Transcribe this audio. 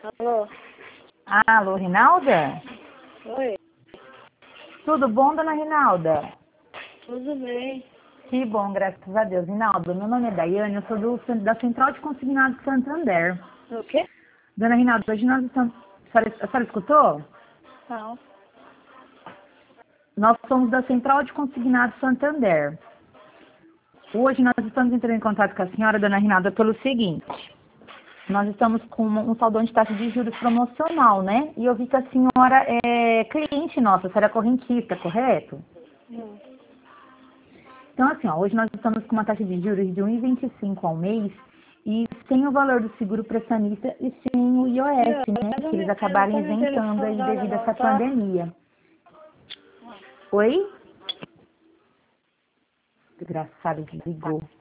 Alô? Alô, Rinalda? Oi, Tudo bom, dona Rinalda? tudo bem? Que bom, graças a Deus. Rinalda, meu nome é Daiane, eu sou da Central de Consignados Santander. O quê? Dona Rinalda, hoje nós estamos... A senhora escutou? Não. Nós somos da Central de Consignados Santander. Hoje nós estamos entrando em contato com a senhora, dona Rinalda, pelo seguinte. Nós estamos com um saldão de taxa de juros promocional, né? E eu vi que a senhora é cliente nossa, a senhora é correntista, correto? Não. Então, assim, ó, hoje nós estamos com uma taxa de juros de 1,25 ao mês e sem o valor do seguro prestamista e sem o IOF, né? Que eles acabaram isentando aí devido a essa pandemia. Oi? Desgraçado, desligou.